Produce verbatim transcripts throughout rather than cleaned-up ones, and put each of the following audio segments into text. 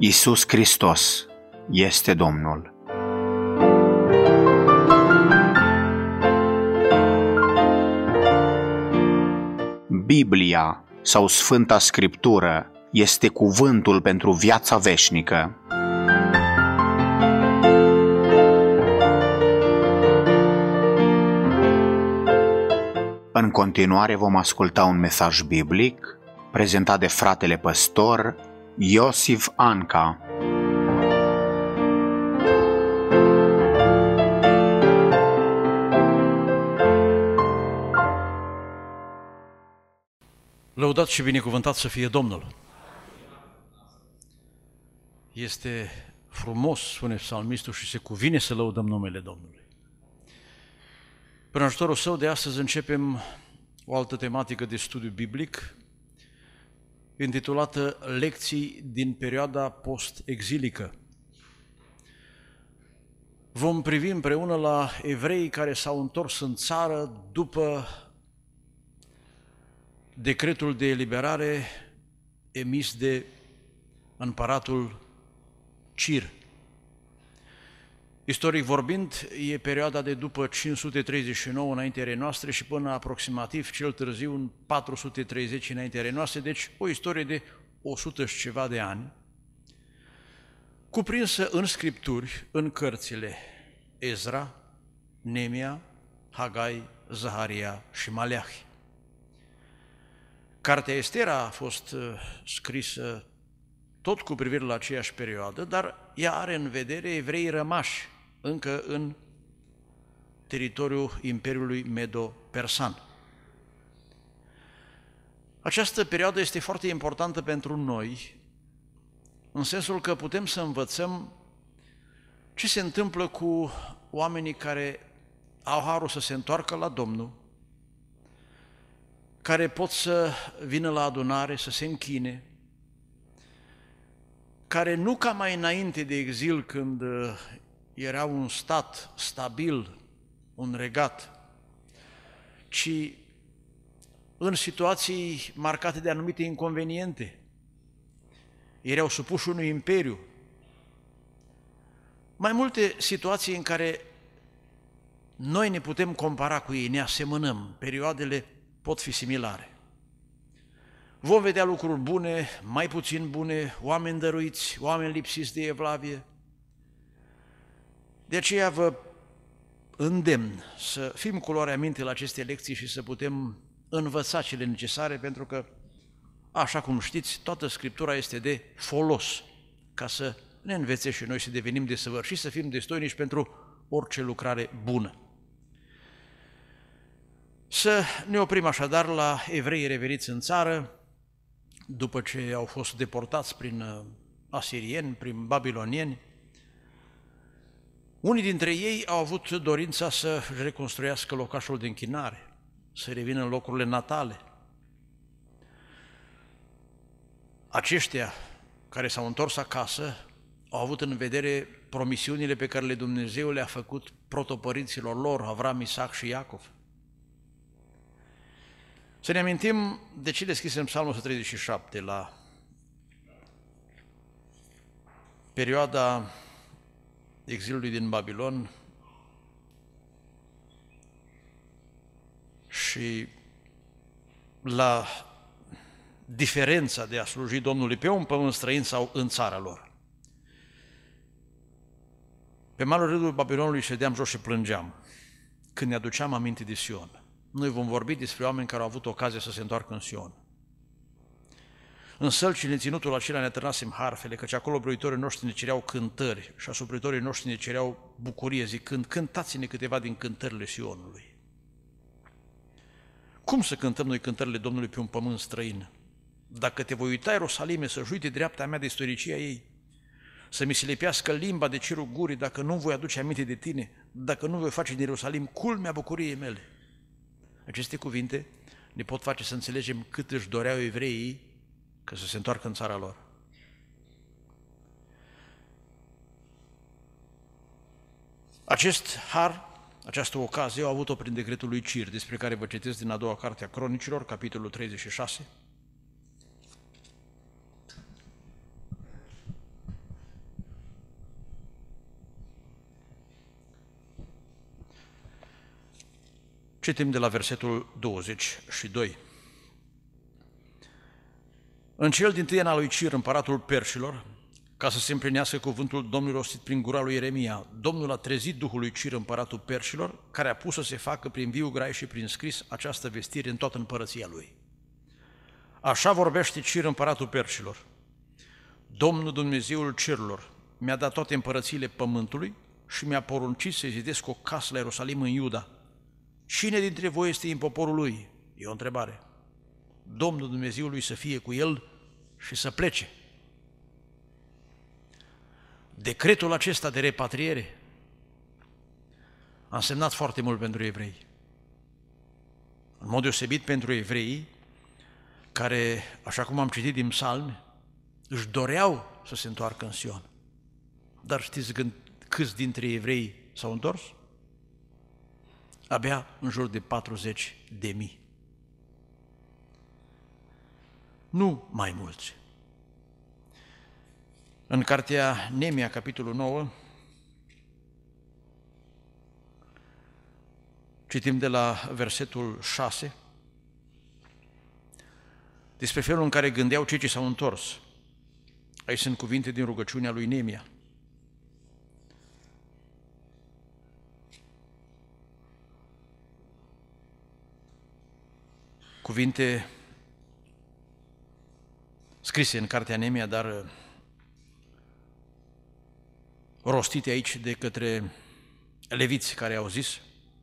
Iisus Hristos este Domnul. Biblia sau Sfânta Scriptură este cuvântul pentru viața veșnică. În continuare vom asculta un mesaj biblic prezentat de fratele păstor Iosif Anca. Lăudat și binecuvântat să fie Domnul! Este frumos, spune psalmistul, și se cuvine să lăudăm numele Domnului. Prin ajutorul Său de astăzi începem o altă tematică de studiu biblic, intitulată Lecții din perioada post-exilică. Vom privi împreună la evreii care s-au întors în țară după decretul de eliberare emis de împăratul Cir. Istoric vorbind, e perioada de după cinci sute treizeci și nouă înaintea erei noastre și până aproximativ cel târziu în patru sute treizeci înaintea erei noastre, deci o istorie de o sută și ceva de ani, cuprinsă în scripturi, în cărțile Ezra, Nemia, Hagai, Zaharia și Maleahi. Cartea Estera a fost scrisă tot cu privire la aceeași perioadă, dar ea are în vedere evreii rămași încă în teritoriul Imperiului Medo-Persan. Această perioadă este foarte importantă pentru noi, în sensul că putem să învățăm ce se întâmplă cu oamenii care au harul să se întoarcă la Domnul, care pot să vină la adunare, să se închine, care nu ca mai înainte de exil, când era un stat stabil, un regat, ci în situații marcate de anumite inconveniente. Erau supuși unui imperiu. Mai multe situații în care noi ne putem compara cu ei, ne asemănăm, perioadele pot fi similare. Vom vedea lucruri bune, mai puțin bune, oameni dăruiți, oameni lipsiți de evlavie. De aceea vă îndemn să fim cu luarea minte la aceste lecții și să putem învăța cele necesare, pentru că, așa cum știți, toată Scriptura este de folos, ca să ne învețe și noi să devenim desăvârșiți, să fim destoinici pentru orice lucrare bună. Să ne oprim așadar la evreii reveniți în țară, după ce au fost deportați prin asirieni, prin babilonieni. Unii dintre ei au avut dorința să reconstruiască locașul de închinare, să revină în locurile natale. Aceștia care s-au întors acasă au avut în vedere promisiunile pe care le Dumnezeu le-a făcut protopărinților lor, Avram, Isaac și Iacov. Să ne amintim de ce deschisem în Psalmul o sută treizeci și șapte, la perioada exilului din Babilon și la diferența de a sluji Domnului pe un pământ străin sau în țara lor. Pe malul râului Babilonului ședeam jos și plângeam când ne aduceam aminte de Sion. Noi vom vorbi despre oameni care au avut ocazia să se întoarcă în Sion. În sălcile, în ținutul acela ne târnasem harfele, căci acolo brăitorii noștri ne cereau cântări și asupritorii noștri ne cereau bucurie, zicând, cântați-ne câteva din cântările Sionului. Cum să cântăm noi cântările Domnului pe un pământ străin? Dacă te voi uita, Ierusalime, să-și uite dreapta mea de istoricia ei, să mi se lipească limba de cerul gurii, dacă nu voi aduce aminte de tine, dacă nu voi face din Ierusalim culmea bucuriei mele. Aceste cuvinte ne pot face să înțelegem cât își doreau evreii că să se întoarcă în țara lor. Acest har, această ocazie, au avut-o prin decretul lui Cir, despre care vă citesc din a doua carte a Cronicilor, capitolul treizeci și șase. Citim de la versetul douăzeci și doi. În cel dintâi an al lui Cir, împăratul Perșilor, ca să se împlinească cuvântul Domnului rostit prin gura lui Ieremia, Domnul a trezit Duhul lui Cir, împăratul Perșilor, care a pus să se facă prin viu grai și prin scris această vestire în toată împărăția lui. Așa vorbește Cir, împăratul Perșilor: Domnul Dumnezeul cerurilor mi-a dat toate împărățiile pământului și mi-a poruncit să zidesc o casă la Ierusalim în Iuda. Cine dintre voi este în poporul lui? E o întrebare. Domnul Dumnezeului să fie cu el și să plece. Decretul acesta de repatriere a însemnat foarte mult pentru evrei. În mod deosebit pentru evreii care, așa cum am citit din Psalmi, își doreau să se întoarcă în Sion. Dar știți când, câți dintre evrei s-au întors? Abia în jur de patruzeci de mii. Nu mai mulți. În cartea Nemia, capitolul nouă, citim de la versetul șase, despre felul în care gândeau cei ce s-au întors. Aici sunt cuvinte din rugăciunea lui Nemia. Cuvinte scrise în cartea Nemia, dar rostite aici de către leviți care au zis: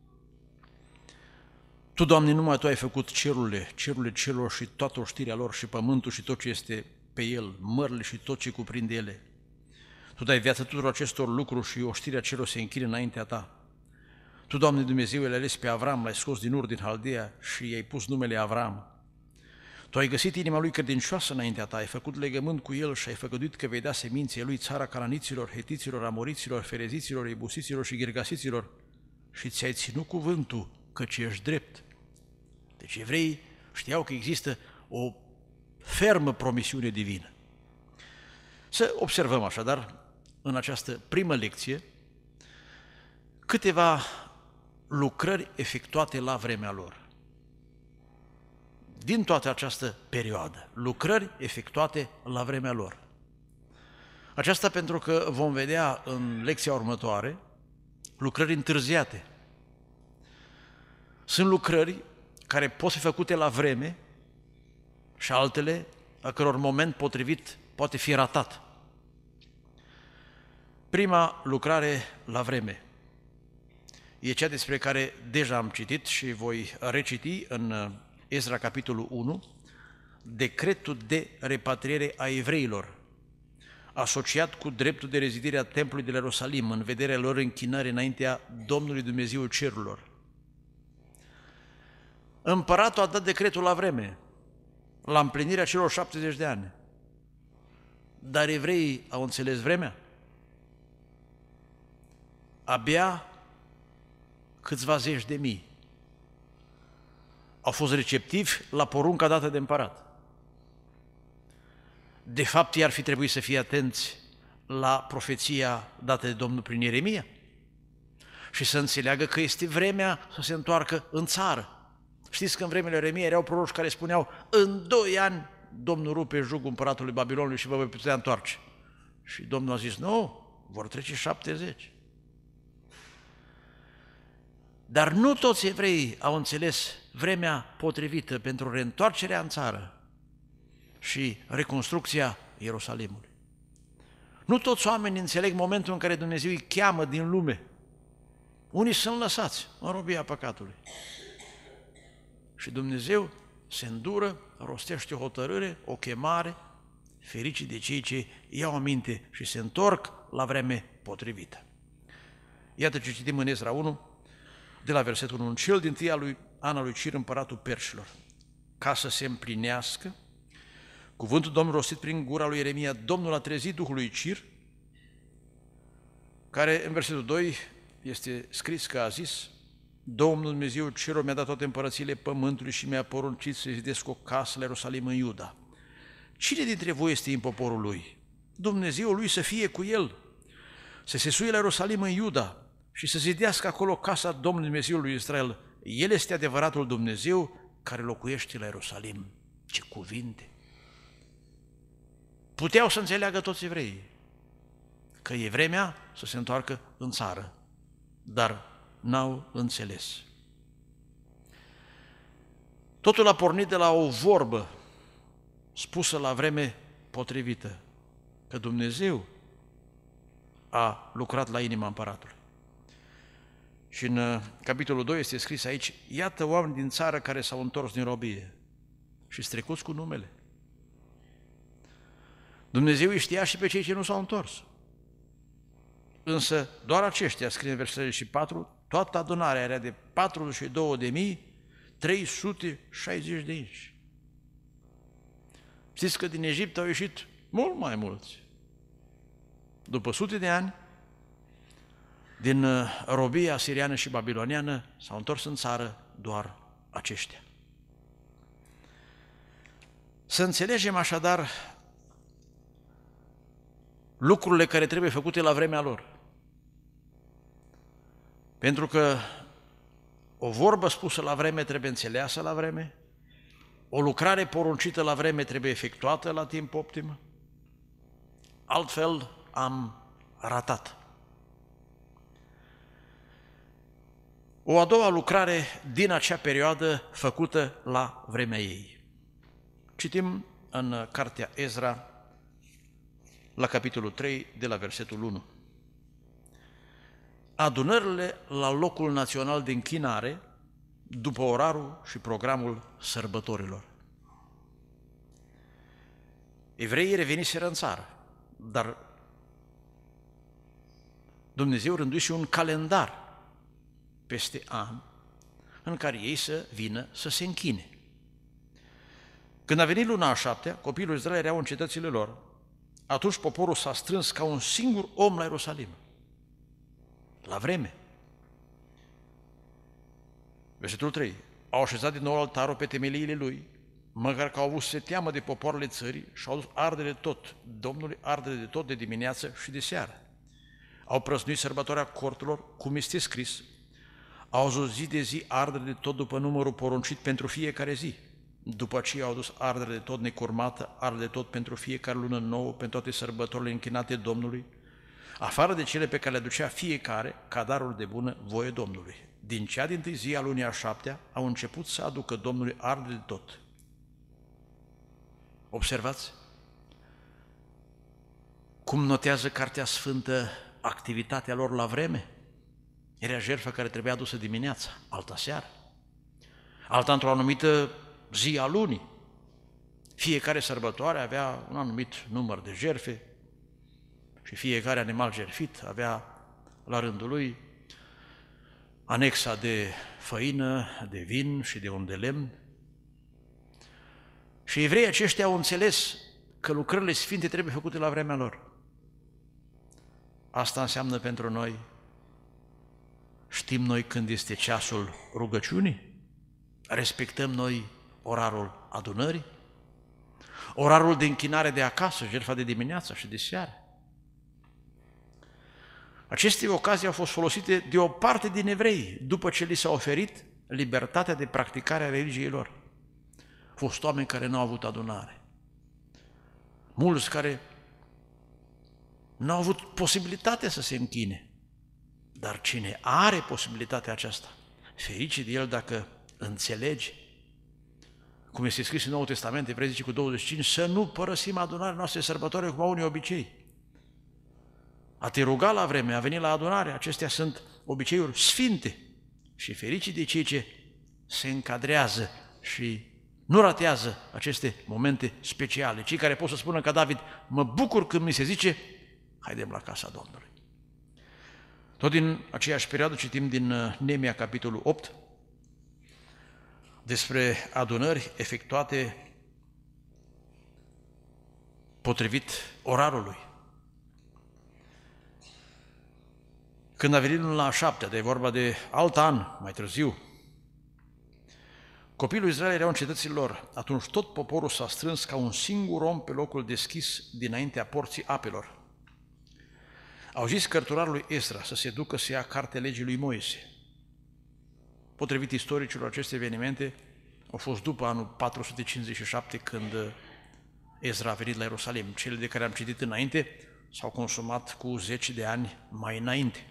Tu, Doamne, numai Tu ai făcut cerurile, cerurile celor și toată oștirea lor și pământul și tot ce este pe el, mările și tot ce cuprinde ele. Tu dai viață tuturor acestor lucruri și oștirea celor se închine înaintea Ta. Tu, Doamne Dumnezeu, l-ai ales pe Avram, l-ai scos din Ur, din Haldea și i-ai pus numele Avram. Tu ai găsit inima lui credincioasă înaintea Ta, ai făcut legământ cu el și ai făgăduit că vei da seminței lui țara cananiților, hetiților, amoriților, fereziților, ebusiților și girgasiților și ți-ai ținut cuvântul, căci ești drept. Deci evreii știau că există o fermă promisiune divină. Să observăm așadar în această primă lecție câteva lucrări efectuate la vremea lor. Din toată această perioadă, lucrări efectuate la vremea lor. Aceasta pentru că vom vedea în lecția următoare lucrări întârziate. Sunt lucrări care pot fi făcute la vreme și altele a căror moment potrivit poate fi ratat. Prima lucrare la vreme e cea despre care deja am citit și voi reciti în Ezra, capitolul unu, decretul de repatriere a evreilor, asociat cu dreptul de rezidire a templului de la Ierusalim, în vederea lor închinări înaintea Domnului Dumnezeul cerurilor. Împăratul a dat decretul la vreme, la împlinirea celor șaptezeci de ani. Dar evreii au înțeles vremea? Abia câțiva zeci de mii au fost receptivi la porunca dată de împărat. De fapt, ei ar fi trebuit să fie atenți la profeția dată de Domnul prin Ieremia și să înțeleagă că este vremea să se întoarcă în țară. Știți că în vremele Ieremia erau proroci care spuneau: în doi ani Domnul rupe jugul împăratului Babilonului și vă voi putea întoarce. Și Domnul a zis: nu, vor trece șaptezeci. Dar nu toți evreii au înțeles vremea potrivită pentru reîntoarcerea în țară și reconstrucția Ierusalimului. Nu toți oamenii înțeleg momentul în care Dumnezeu îi cheamă din lume. Unii sunt lăsați în robia păcatului. Și Dumnezeu se îndură, rostește o hotărâre, o chemare, fericii de cei ce iau aminte și se întorc la vreme potrivită. Iată ce citim în Ezra unu, de la versetul unu, în cel dintâi an al lui Cir, împăratul Perșilor, ca să se împlinească cuvântul Domnului rostit prin gura lui Ieremia, Domnul a trezit Duhul lui Cir, care în versetul doi este scris că a zis: Domnul Dumnezeu celor mi-a dat toate împărățiile pământului și mi-a poruncit să zidesc o casă la Ierusalim în Iuda. Cine dintre voi este în poporul lui? Dumnezeul lui să fie cu el, să se suie la Ierusalim în Iuda și să zidească acolo casa Domnului Dumnezeului lui Israel, El este adevăratul Dumnezeu care locuiește la Ierusalim. Ce cuvinte! Puteau să înțeleagă toți evreii că e vremea să se întoarcă în țară, dar n-au înțeles. Totul a pornit de la o vorbă spusă la vreme potrivită, că Dumnezeu a lucrat la inima împăratului. Și în capitolul doi este scris aici, iată oameni din țară care s-au întors din robie și strecuți cu numele. Dumnezeu îi știa și pe cei ce nu s-au întors. Însă doar aceștia, scrie în versetul treizeci și patru, toată adunarea era de patruzeci și două de mii trei sute șaizeci de inși. Știți că din Egipt au ieșit mult mai mulți. După sute de ani, din robia asiriană și babiloniană, s-au întors în țară doar aceștia. Să înțelegem așadar lucrurile care trebuie făcute la vremea lor. Pentru că o vorbă spusă la vreme trebuie înțeleasă la vreme, o lucrare poruncită la vreme trebuie efectuată la timp optim, altfel am ratat. O a doua lucrare din acea perioadă făcută la vremea ei. Citim în cartea Ezra, la capitolul trei, de la versetul unu. Adunările la locul național de închinare, după orarul și programul sărbătorilor. Evreii reveniseră în țară, dar Dumnezeu rânduise un calendar peste an în care ei să vină să se închine. Când a venit luna a șaptea, copiii lui Israel erau în cetățile lor. Atunci poporul s-a strâns ca un singur om la Ierusalim. La vreme. Versetul trei. Au așezat din nou altarul pe temeliile lui, măcar că au avut să se teamă de popoarele țării și au dus ardere tot, Domnului ardere de tot de dimineață și de seară. Au prăznuit sărbătoarea corturilor, cum este scris, au zis zi de zi ardere de tot după numărul poruncit pentru fiecare zi. După aceea au dus ardere de tot necurmată, ardere de tot pentru fiecare lună nouă, pentru toate sărbătorile închinate Domnului, afară de cele pe care le aducea fiecare ca darul de bună voie Domnului. Din cea dintâi zi a lunii a șaptea au început să aducă Domnului ardere de tot. Observați cum notează Cartea Sfântă activitatea lor la vreme. Era jertfă care trebuia adusă dimineața, alta seară, alta într-o anumită zi a lunii. Fiecare sărbătoare avea un anumit număr de jertfe și fiecare animal jertfit avea la rândul lui anexa de făină, de vin și de un de lemn. Și evreii aceștia au înțeles că lucrările sfinte trebuie făcute la vremea lor. Asta înseamnă pentru noi, știm noi când este ceasul rugăciunii? Respectăm noi orarul adunării? Orarul de închinare de acasă, jertfa de dimineață și de seară? Aceste ocazii au fost folosite de o parte din evrei, după ce li s-a oferit libertatea de practicare a religiei lor. Au fost oameni care nu au avut adunare. Mulți care nu au avut posibilitatea să se închine. Dar cine are posibilitatea aceasta, ferice de el dacă înțelege, cum este scris în Noul Testament, Evrei zice cu douăzeci și cinci, să nu părăsim adunarea noastră sărbătoare cum au unii obicei. A te ruga la vreme, a veni la adunare, acestea sunt obiceiuri sfinte și ferice de cei ce se încadrează și nu ratează aceste momente speciale. Cei care pot să spună ca David, mă bucur când mi se zice, haidem la casa Domnului. Tot din aceeași perioadă citim din Neemia, capitolul opt, despre adunări efectuate potrivit orarului. Când a venit la a șaptea, de vorba de alt an, mai târziu, copiii lui Israel erau în cetățile lor. Atunci tot poporul s-a strâns ca un singur om pe locul deschis dinaintea porții apelor. Au zis cărturarului Ezra să se ducă să ia cartea legii lui Moise. Potrivit istoricilor, aceste evenimente au fost după anul patru sute cincizeci și șapte, când Ezra a venit la Ierusalim. Cele de care am citit înainte s-au consumat cu zeci de ani mai înainte.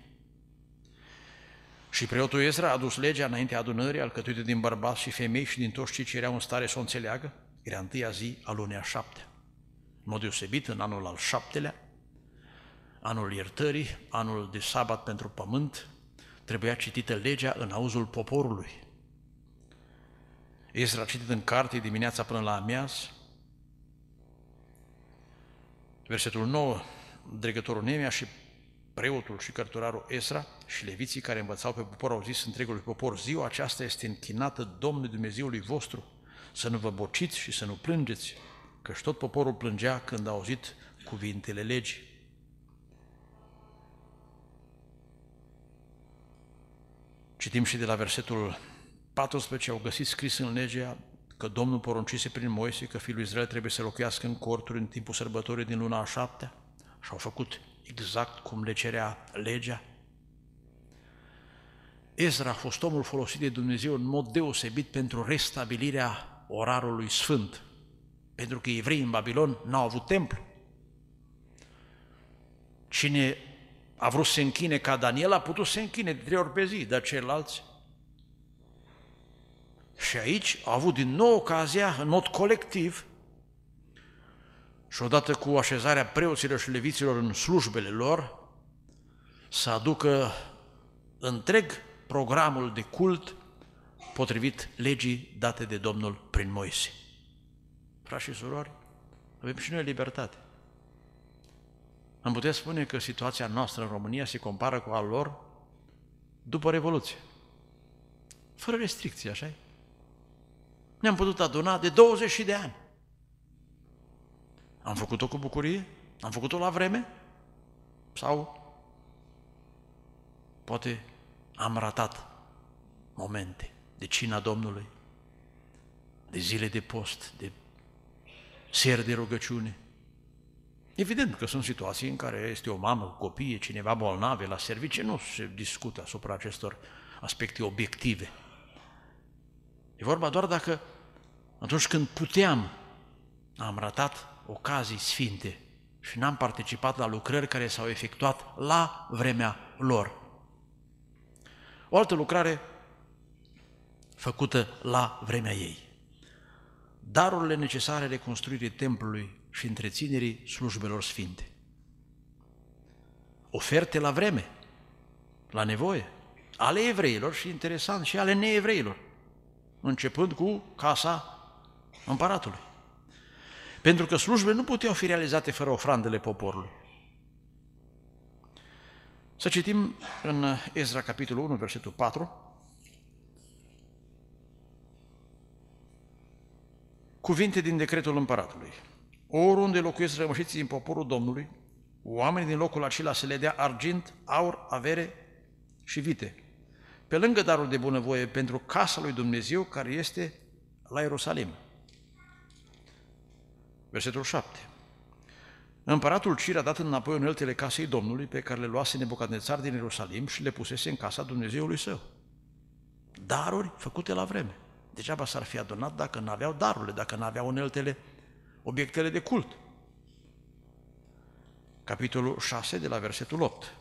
Și preotul Ezra a adus legea înaintea adunării, alcătuită din bărbați și femei și din toți cei ce erau în stare să o înțeleagă. Era întâia zi a lunii a șaptea. În mod deosebit, în anul al șaptelea, anul iertării, anul de sabat pentru pământ, trebuia citită legea în auzul poporului. Ezra a citit în carte dimineața până la amiaz. Versetul nouă, dregătorul Nemia și preotul și cărturarul Ezra și leviții care învățau pe popor au zis întregului popor: ziua aceasta este închinată Domnului Dumnezeului vostru, să nu vă bociți și să nu plângeți, căci tot poporul plângea când a auzit cuvintele legii. Citim și de la versetul paisprezece, au găsit scris în legea că Domnul poruncise prin Moise că fiul lui Israel trebuie să locuiască în corturi în timpul sărbătorii din luna a șaptea și au făcut exact cum le cerea legea. Ezra a fost omul folosit de Dumnezeu în mod deosebit pentru restabilirea orarului sfânt, pentru că evreii în Babilon n-au avut templu. Cine a vrut să se închine ca Daniel a putut să se închine de trei ori pe zi, dar ceilalți. Și aici a avut din nou ocazia, în mod colectiv, și odată cu așezarea preoților și leviților în slujbele lor, să aducă întreg programul de cult potrivit legii date de Domnul prin Moise. Frați și surori, avem și noi libertate. Am putea spune că situația noastră în România se compară cu a lor după Revoluție. Fără restricții, așa-i? Ne-am putut aduna de douăzeci de ani. Am făcut-o cu bucurie? Am făcut-o la vreme? Sau poate am ratat momente de cina Domnului, de zile de post, de seri de rugăciune? Evident că sunt situații în care este o mamă cu copii, cineva bolnave la serviciu, nu se discută asupra acestor aspecte obiective. E vorba doar dacă atunci când puteam am ratat ocazii sfinte și n-am participat la lucrări care s-au efectuat la vremea lor. O altă lucrare făcută la vremea ei. Darurile necesare reconstruirii templului și întreținerii slujbelor sfinte. Oferte la vreme, la nevoie, ale evreilor și, interesant, și ale neevreilor, începând cu casa împăratului. Pentru că slujbele nu puteau fi realizate fără ofrandele poporului. Să citim în Ezra, capitolul unu, versetul patru, cuvinte din decretul împăratului. Oriunde locuiesc rămășiții din poporul Domnului, oamenii din locul acela să le dea argint, aur, avere și vite, pe lângă darul de bunăvoie pentru casa lui Dumnezeu care este la Ierusalim. Versetul șapte. Împăratul Cir a dat înapoi uneltele casei Domnului pe care le luase Nebucadnețar din Ierusalim și le pusese în casa Dumnezeului său. Daruri făcute la vreme. Degeaba s-ar fi adunat dacă n-aveau darurile, dacă n-aveau uneltele, obiectele de cult. Capitolul șase, de la versetul opt.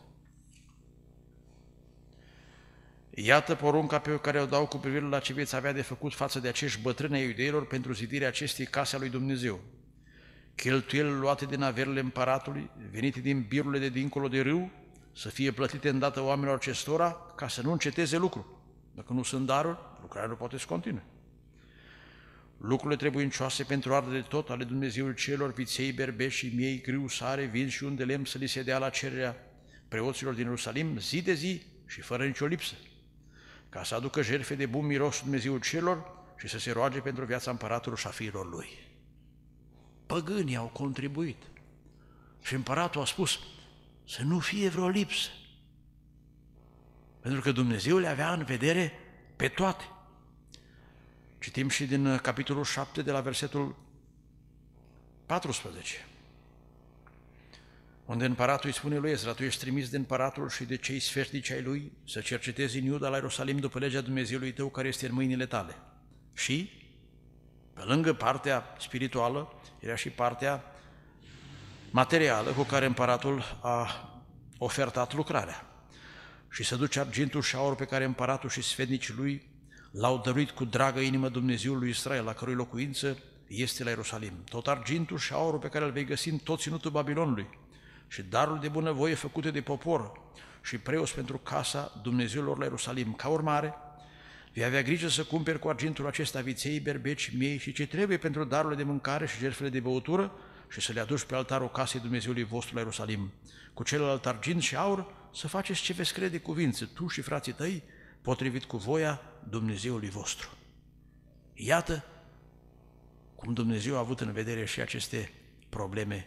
Iată porunca pe care o dau cu privire la ce veți avea de făcut față de acești bătrâni ai iudeilor pentru zidirea acestei case a lui Dumnezeu. Cheltuielile luate din averile împăratului, venite din birurile de dincolo de râu, să fie plătite îndată oamenilor acestora ca să nu înceteze lucru. Dacă nu sunt daruri, lucrarea nu poate să continue. Lucrurile trebuincioase pentru ardere tot ale Dumnezeului celor, viței, berbeși și miei, grâu, sare, vin și un de lemn să li se dea la cererea preoților din Ierusalim zi de zi și fără nicio lipsă, ca să aducă jertfe de bun miros Dumnezeul celor și să se roage pentru viața împăratului și a fiilor lui. Păgânii au contribuit și împăratul a spus să nu fie vreo lipsă, pentru că Dumnezeu le avea în vedere pe toate. Citim și din capitolul șapte, de la versetul paisprezece, unde împăratul îi spune lui Ezra: tu ești trimis de împăratul și de cei sfetnici ai lui să cercetezi în Iuda la Ierusalim după legea Dumnezeului tău care este în mâinile tale. Și, pe lângă partea spirituală, era și partea materială cu care împăratul a ofertat lucrarea. Și să duce argintul și aurul pe care împăratul și sfetnicii lui l-au dăruit cu dragă inimă Dumnezeul lui Israel, la cărui locuință este la Ierusalim. Tot argintul și aurul pe care îl vei găsi în tot ținutul Babilonului și darul de bunăvoie făcute de popor și preoți pentru casa Dumnezeilor la Ierusalim. Ca urmare, vei avea grijă să cumperi cu argintul acesta viței, berbeci, miei și ce trebuie pentru darurile de mâncare și jertfele de băutură și să le aduci pe altarul casei Dumnezeului vostru la Ierusalim. Cu celălalt argint și aur să faceți ce veți crede cuvință, tu și frații tăi, potrivit cu voia Dumnezeului vostru. Iată cum Dumnezeu a avut în vedere și aceste probleme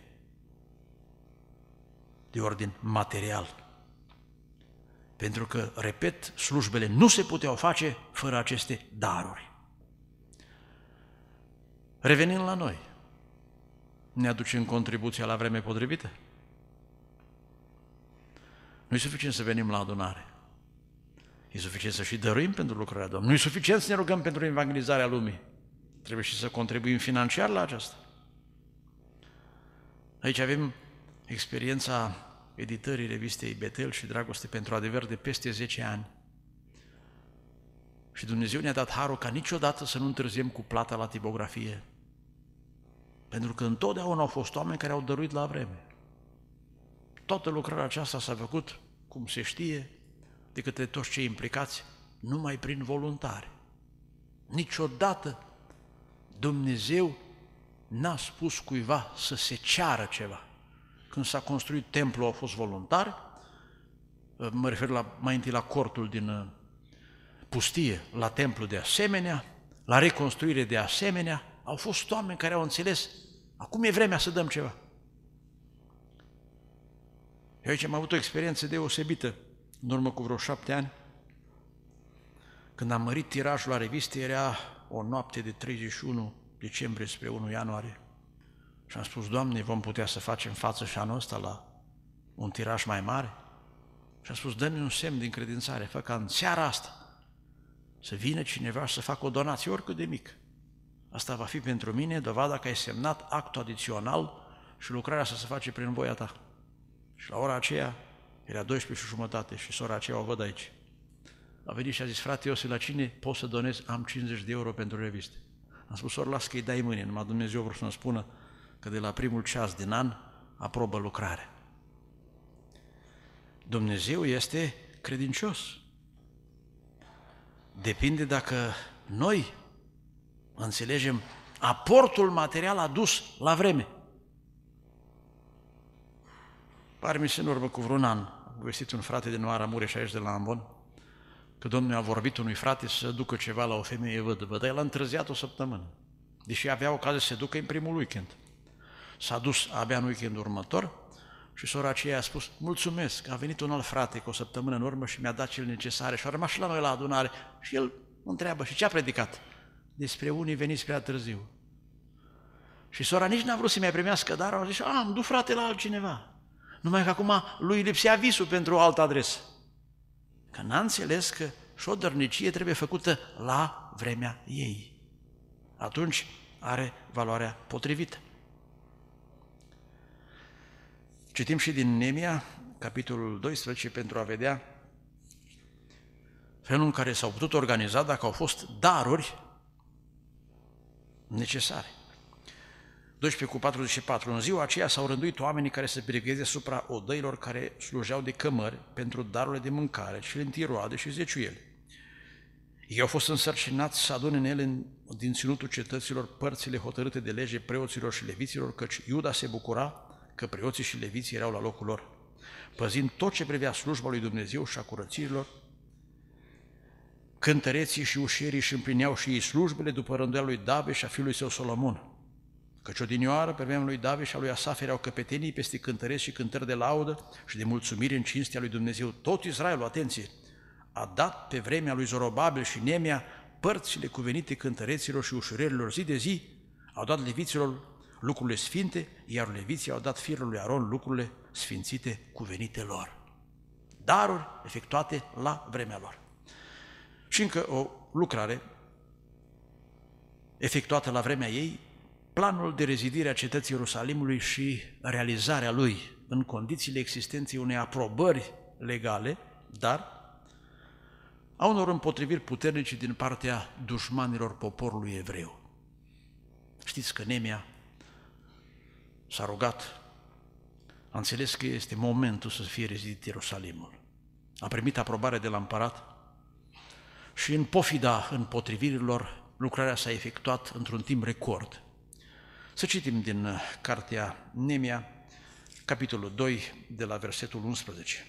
de ordin material. Pentru că, repet, slujbele nu se puteau face fără aceste daruri. Revenind la noi, ne aducem contribuția la vreme potrivită? Nu e suficient să venim la adunare. E suficient să și dăruim pentru lucrarea Domnului. Nu e suficient să ne rugăm pentru evangelizarea lumii. Trebuie și să contribuim financiar la aceasta. Aici avem experiența editării revistei Betel și Dragoste pentru adevăr de peste zece ani. Și Dumnezeu ne-a dat harul ca niciodată să nu întârziem cu plata la tipografie. Pentru că întotdeauna au fost oameni care au dăruit la vreme. Toată lucrarea aceasta s-a făcut, cum se știe, de către toți cei implicați, numai prin voluntari. Niciodată Dumnezeu n-a spus cuiva să se ceară ceva. Când s-a construit templul au fost voluntari, mă refer la, mai întâi la cortul din pustie, la templu de asemenea, la reconstruire de asemenea, au fost oameni care au înțeles, acum e vremea să dăm ceva. Eu aici am avut o experiență deosebită, în urmă cu vreo șapte ani, când am mărit tirajul la reviste, era o noapte de treizeci și unu decembrie spre unu ianuarie. Și am spus: Doamne, vom putea să facem față și anul ăsta la un tiraj mai mare? Și am spus: dă-mi un semn de încredințare, fă ca în seara asta să vină cineva și să facă o donație, oricât de mică. Asta va fi pentru mine dovada că ai semnat actul adițional și lucrarea să se face prin voia ta. Și la ora aceea, era douăsprezece și jumătate și sora aceea o văd aici. A venit și a zis: frate Iosif, la cine poți să donezi? Am cincizeci de euro pentru reviste. Am spus: ori las că îi dai mâine, numai Dumnezeu vreau să-mi spună că de la primul ceas din an aprobă lucrarea. Dumnezeu este credincios. Depinde dacă noi înțelegem aportul material adus la vreme. Pare mi se în urmă cu vreun an, am găsit un frate din Noara Mureș aici de la Ambon, că Domnul a vorbit unui frate să ducă ceva la o femeie văduvă, dar el a întârziat o săptămână, deși avea ocazia să se ducă în primul weekend. S-a dus abia în weekendul următor și sora aceea a spus: mulțumesc, a venit un alt frate cu o săptămână în urmă și mi-a dat cele necesare și a rămas și la noi la adunare. Și el întreabă: și ce a predicat? Despre unii veniți prea târziu. Și sora nici n-a vrut să mai primească darul, a zis: a, am dus frate la altcineva. Numai că acum lui lipsea visul pentru o altă adresă. Că n-a înțeles că și o dărnicie trebuie făcută la vremea ei. Atunci are valoarea potrivită. Citim și din Neemia, capitolul doisprezece, pentru a vedea felul în care s-au putut organiza dacă au fost daruri necesare. doisprezece cu patruzeci și patru. În ziua aceea s-au rânduit oamenii care să privegheze asupra odăilor care slujeau de cămări pentru darurile de mâncare, cilindii, roade și zeciuieli. Ei au fost însărcinați să adune în ele din ținutul cetăților părțile hotărâte de lege preoților și leviților, căci Iuda se bucura că preoții și leviții erau la locul lor, păzind tot ce privea slujba lui Dumnezeu și a curățirilor. Cântăreții și ușierii își împlineau și ei slujbele după rânduiala lui David și a fiului său Solomon. Căci odinioară, pe vremea lui David și a lui Asaf, erau căpetenii peste cântăreți și cântări de laudă și de mulțumire în cinstea lui Dumnezeu. Tot Israelul, atenție, a dat pe vremea lui Zorobabil și Neemia părțile cuvenite cântăreților și ușurierilor zi de zi, au dat leviților lucrurile sfinte, iar leviții au dat fiilor lui Aron lucrurile sfințite cuvenite lor. Daruri efectuate la vremea lor. Și încă o lucrare efectuată la vremea ei, planul de rezidire a cetății Ierusalimului și realizarea lui în condițiile existenței unei aprobări legale, dar a unor împotriviri puternice din partea dușmanilor poporului evreu. Știți că Nemia s-a rugat, a înțeles că este momentul să fie rezidit Ierusalimul. A primit aprobare de la împărat și în pofida împotrivirilor, lucrarea s-a efectuat într-un timp record. Să citim din cartea Nemia, capitolul doi, de la versetul unsprezece.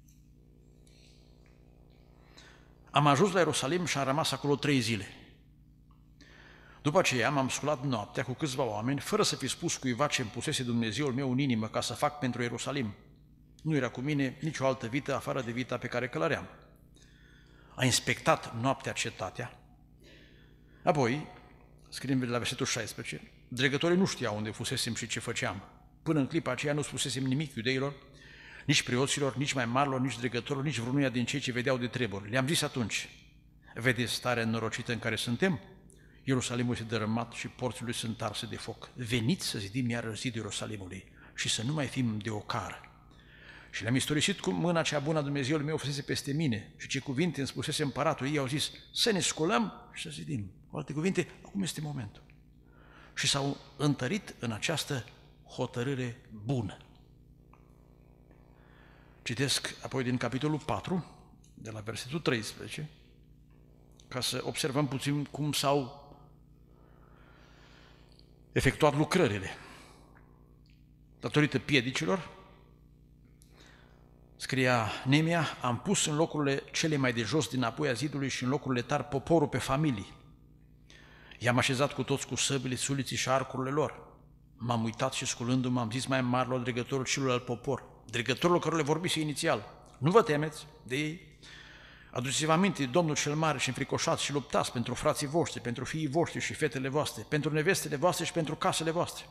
Am ajuns la Ierusalim și am rămas acolo trei zile. După aceea m-am sculat noaptea cu câțiva oameni, fără să fi spus cuiva ce îmi pusese Dumnezeul meu în inimă ca să fac pentru Ierusalim. Nu era cu mine nicio altă vită afară de vita pe care călăream. A inspectat noaptea cetatea. Apoi, scriem de la versetul șaisprezece, dregătorii nu știau unde fusesem și ce făceam. Până în clipa aceea nu spusesem nimic iudeilor, nici preoților, nici mai marilor, nici dregătorilor, nici vreunuia din cei ce vedeau de treburi. Le-am zis atunci, vedeți starea înnorocită în care suntem? Ierusalimul este dărâmat și porțile lui sunt arse de foc. Veniți să zidim iară zidul Ierusalimului și să nu mai fim de ocară. Și le-am istorisit cum mâna cea bună a Dumnezeului meu fusese peste mine și ce cuvinte îmi spusese împăratul. Ei au zis să ne sculăm și să zidim. Cu alte cuvinte, acum este momentul. Și s-au întărit în această hotărâre bună. Citesc apoi din capitolul patru, de la versetul treisprezece, ca să observăm puțin cum s-au efectuat lucrările. Datorită piedicilor, scria Nemia, am pus în locurile cele mai de jos din apoi a zidului și în locurile tari poporul pe familii. I-am așezat cu toți cu săbile, suliții și arcurile lor. M-am uitat și sculându-mă am zis mai marilor dregătorilor celorlalți popor, dregătorilor care le vorbise inițial, nu vă temeți de ei, aduceți-vă aminte, Domnul cel mare și înfricoșați și luptați pentru frații voștri, pentru fiii voștri și fetele voastre, pentru nevestele voastre și pentru casele voastre.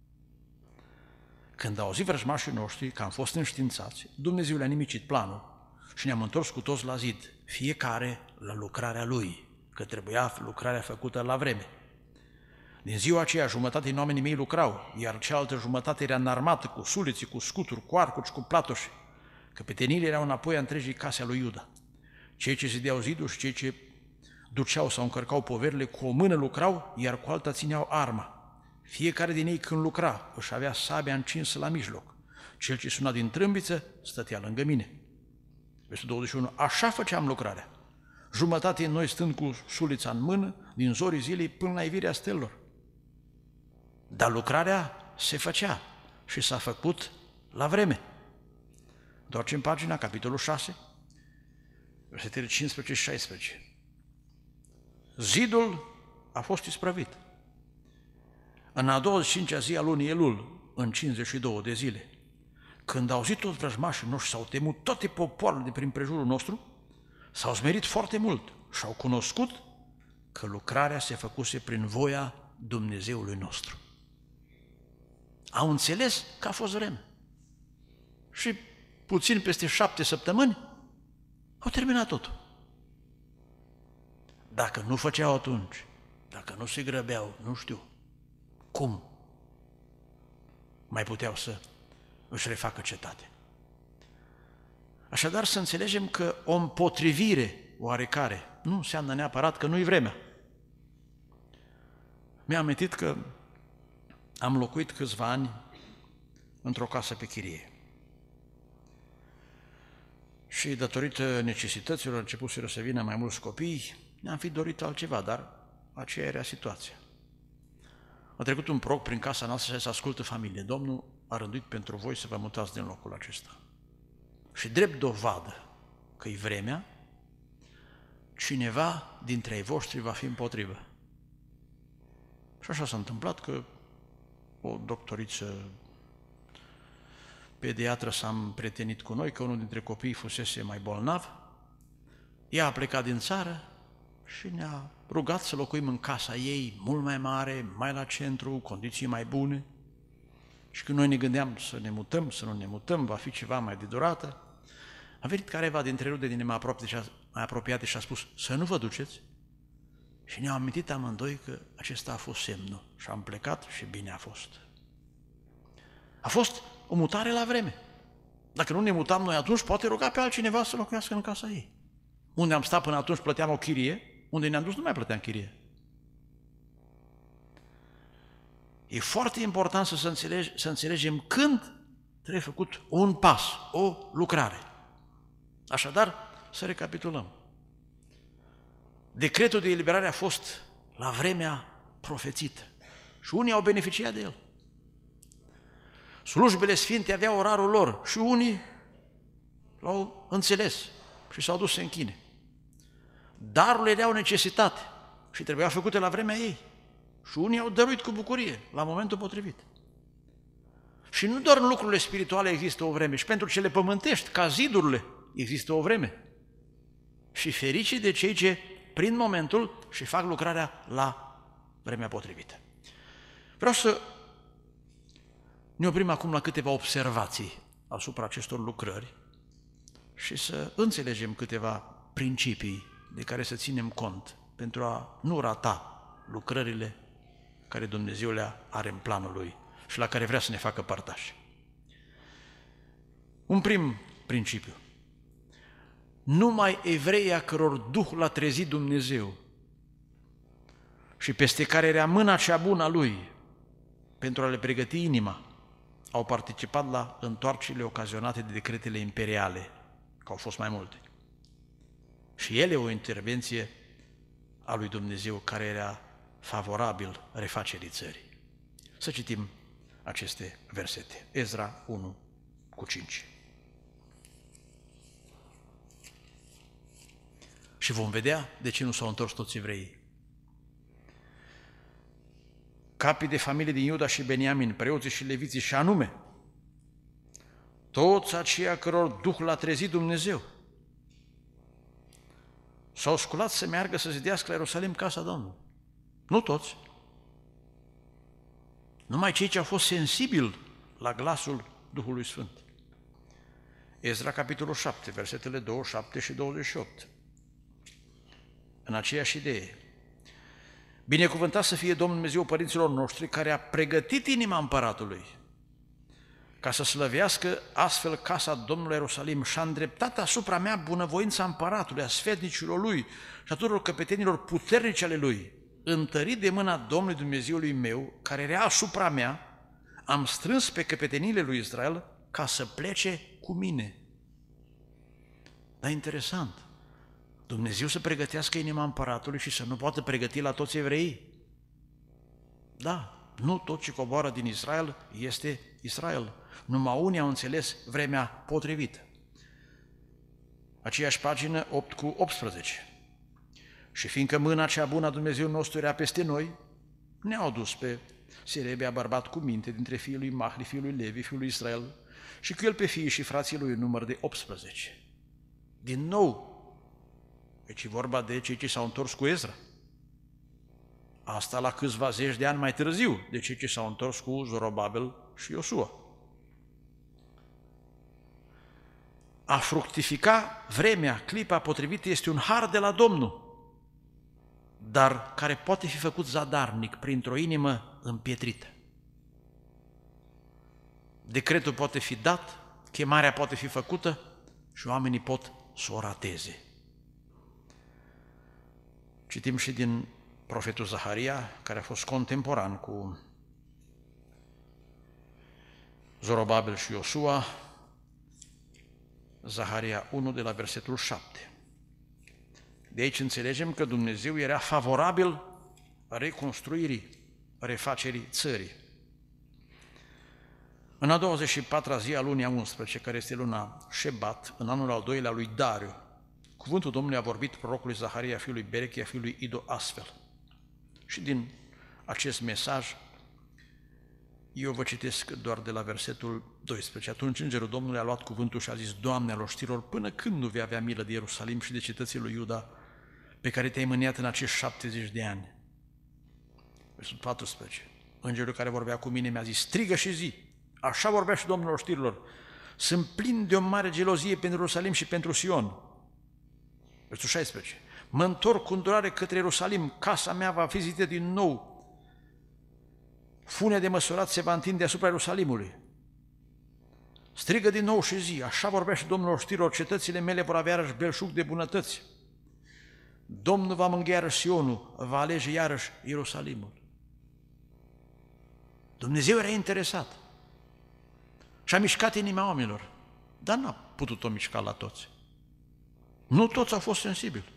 Când au auzit vrăjmașii noștri că am fost înștiințați, Dumnezeu le-a nimicit planul și ne-am întors cu toți la zid, fiecare la lucrarea lui, că trebuia lucrarea făcută la vreme. Din ziua aceea, jumătate din oamenii mei lucrau, iar cealaltă jumătate era înarmată cu suliții, cu scuturi, cu arcuri și cu platoși. Căpetenile erau înapoi a întregii case a lui Iuda. Cei ce zideau zidul și cei ce duceau sau încărcau poverile, cu o mână lucrau, iar cu alta țineau arma. Fiecare din ei când lucra își avea sabia încinsă la mijloc. Cel ce suna din trâmbiță stătea lângă mine. Versetul douăzeci și unu. Așa făceam lucrarea. Jumătate noi stând cu sulița în mână, din zorii zilei până la ivirea stelelor. Dar lucrarea se făcea și s-a făcut la vreme. Întoarcem pagina, capitolul șase, versetele cincisprezece și șaisprezece. Zidul a fost isprăvit. În a douăzeci și cincea zi a lunii Elul, în cincizeci și două de zile, când au auzit toți vrăjmașii noștri, s-au temut toate popoarele de prin prejurul nostru, s-au smerit foarte mult și au cunoscut că lucrarea se făcuse prin voia Dumnezeului nostru. Au înțeles că a fost vreme. Și puțin peste șapte săptămâni au terminat totul. Dacă nu făceau atunci, dacă nu se grăbeau, nu știu, cum mai puteau să își refacă cetate. Așadar să înțelegem că o împotrivire oarecare nu înseamnă neapărat că nu-i vremea. Mi-am amintit că am locuit câțiva ani într-o casă pe chirie. Și datorită necesităților, începuseră să vină mai mulți copii, ne-am fi dorit altceva, dar aceea era situația. A trecut un proroc prin casa noastră și să ascultă familie. Domnul a rânduit pentru voi să vă mutați din locul acesta. Și drept dovadă că-i vremea, cineva dintre ai voștri va fi împotrivă. Și așa s-a întâmplat că o doctoriță pediatră s-a împrietenit cu noi, că unul dintre copii fusese mai bolnav. Ea a plecat din țară și ne-a rugat să locuim în casa ei, mult mai mare, mai la centru, condiții mai bune. Și când noi ne gândeam să ne mutăm, să nu ne mutăm, va fi ceva mai de durată, a venit careva dintre rudele mai apropiate și a spus să nu vă duceți. Și ne-am amintit amândoi că acesta a fost semnul și am plecat și bine a fost. A fost o mutare la vreme. Dacă nu ne mutam noi atunci, poate ruga pe altcineva să locuiască în casa ei. Unde am stat până atunci plăteam o chirie, unde ne-am dus nu mai plăteam chirie. E foarte important să, să, înțelegi, să înțelegem când trebuie făcut un pas, o lucrare. Așadar, să recapitulăm. Decretul de eliberare a fost la vremea profețită și unii au beneficiat de el. Slujbele sfinte aveau orarul lor și unii l-au înțeles și s-au dus să închine. Darurile erau necesitate și trebuiau făcute la vremea ei. Și unii au dăruit cu bucurie la momentul potrivit. Și nu doar în lucrurile spirituale există o vreme, și pentru cele pământești, ca zidurile, există o vreme. Și ferice de cei ce prind momentul și fac lucrarea la vremea potrivită. Vreau să ne oprim acum la câteva observații asupra acestor lucrări și să înțelegem câteva principii de care să ținem cont pentru a nu rata lucrările care Dumnezeu le are în planul Lui și la care vrea să ne facă părtași. Un prim principiu. Numai evreii a căror Duh l-a trezit Dumnezeu și peste care era mâna cea bună a Lui pentru a le pregăti inima, au participat la întoarcerile ocazionate de decretele imperiale, că au fost mai multe. Și ele o intervenție a lui Dumnezeu care era favorabil refacerii țării. Să citim aceste versete. Ezra unu cu cinci. Și vom vedea de ce nu s-au întors toți evreii. Capii de familie din Iuda și Beniamin, preoții și leviții, și anume toți aceia căror Duh l-a trezit Dumnezeu, s-au sculat să meargă să zidească la Ierusalim casa Domnului. Nu toți. Numai cei ce au fost sensibili la glasul Duhului Sfânt. Ezra, capitolul șapte, versetele douăzeci și șapte și douăzeci și opt. În aceeași idee. Binecuvântat să fie Domnul Dumnezeu părinților noștri, care a pregătit inima împăratului ca să slăvească astfel casa Domnului Ierusalim și a îndreptat asupra mea bunăvoința împăratului, a sfetnicilor lui și a tuturor căpetenilor puternici ale lui. Întărit de mâna Domnului Dumnezeului meu, care era asupra mea, am strâns pe căpetenile lui Israel ca să plece cu mine. Dar interesant, Dumnezeu să pregătească inima împăratului și să nu poată pregăti la toți evreii. Da, nu tot ce coboară din Israel este Israel. Numai unii au înțeles vremea potrivită. Aceeași pagină opt cu optsprezece. Și fiindcă mâna cea bună a Dumnezeu nostru era peste noi, ne-au dus pe Serebia, bărbat cu minte, dintre fiii lui Mahli, fiul lui Levi, fiul lui Israel, și cu el pe fiii și frații lui în număr de optsprezece. Din nou, deci e vorba de cei ce s-au întors cu Ezra. Asta la câțiva zeci de ani mai târziu, de cei ce s-au întors cu Zorobabel și Iosua. A fructifica vremea, clipa potrivită, este un har de la Domnul, dar care poate fi făcut zadarnic printr-o inimă împietrită. Decretul poate fi dat, chemarea poate fi făcută și oamenii pot să o rateze. Citim și din profetul Zaharia, care a fost contemporan cu Zorobabel și Iosua, Zaharia unu de la versetul șapte. De aici înțelegem că Dumnezeu era favorabil reconstruirii, refacerii țării. În a douăzeci și patra zi a lunii a unsprezece, care este luna Șebat, în anul al doilea lui Dariu, cuvântul Domnului a vorbit prorocului Zaharia, fiului Berechia, fiului Ido, astfel. Și din acest mesaj, eu vă citesc doar de la versetul doisprezece. Atunci îngerul Domnului a luat cuvântul și a zis: Doamne al oștirilor, până când nu vei avea milă de Ierusalim și de cetățile lui Iuda, pe care te-ai mâniat în acești șaptezeci de ani? Versetul paisprezece. Îngerul care vorbea cu mine mi-a zis: strigă și zi, Așa vorbea și Domnul oștirilor. Sunt plin de o mare gelozie pentru Ierusalim și pentru Sion. Versetul șaisprezece. Mă întorc cu îndurare către Ierusalim, casa mea va fi zidită din nou. Funia de măsurat se va întinde asupra Ierusalimului. Strigă din nou și zi, așa vorbea și Domnul oștirilor, cetățile mele vor avea iarăși belșug de bunătăți. Domnul va mângâia iarăși Sionul, va alege iarăși Ierusalimul. Dumnezeu era interesat și a mișcat inima oamenilor, dar n-a putut-o mișca la toți. Nu toți au fost sensibili.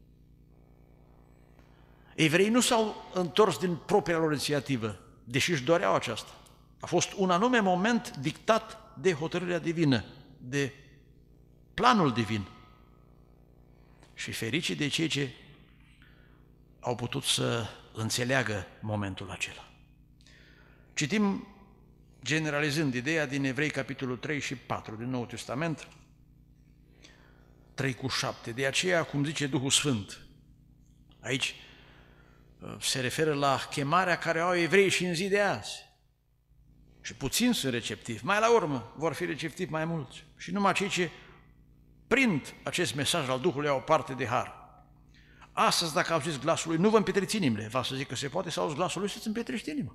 Evreii nu s-au întors din propria lor inițiativă, deși își doreau aceasta. A fost un anume moment dictat de hotărârea divină, de planul divin. Și fericii de cei ce au putut să înțeleagă momentul acela. Citim, generalizând ideea din Evrei, capitolul trei și patru din Noul Testament, trei cu șapte. De aceea, cum zice Duhul Sfânt, aici se referă la chemarea care au evreii și în zi de azi. Și puțini sunt receptivi, mai la urmă vor fi receptivi mai mulți. Și numai cei ce prind acest mesaj al Duhului au parte de har. Astăzi, dacă auziți glasul lui, nu vă împietriți inimile. Va să zic că se poate să auzi glasul lui să-ți împietrești inima.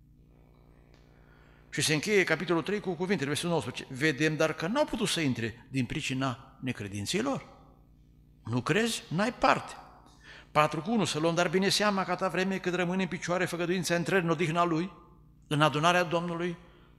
Și se încheie capitolul trei cu cuvintele, versetul nouăsprezece. Vedem dar că n-au putut să intre din pricina necredinței lor. Nu crezi? N-ai parte. patru cu unu. Să luăm dar bine seama că atâta vreme cât rămâne în picioare făgăduința intrării în odihna lui, în adunarea Domnului,